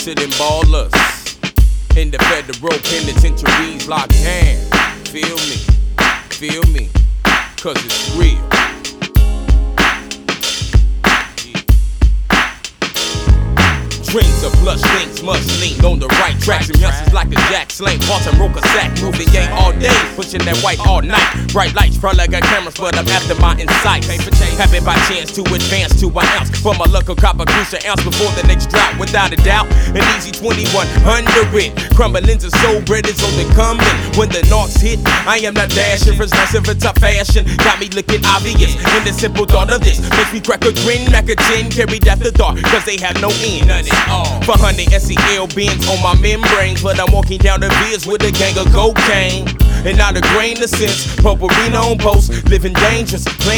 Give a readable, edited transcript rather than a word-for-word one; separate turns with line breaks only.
to them ballers in the federal penitentiaries locked down. Feel me, cause it's real. Dreams of plush things must lean on the right tracks. And youngsters like a jack slang, Martin Roker sack, moving gang all day, pushing that white all night. Bright lights, probably got cameras, but I'm after my insights. Happen by chance to advance to an ounce from a local copper crucial ounce before the next drought. Without a doubt, an easy 2100. Crumbling to soul bread is on the coming. When the knocks hit, I am not dashing, as nice of a tough fashion. Got me looking obvious, and the simple thought of this makes me crack a grin, Mac a 10, carried after thought, cause they have no end. For 100 SEL bins on my membranes, but I'm walking down the viz with a gang of cocaine. And not a grain of sense, purple on post, living dangerous.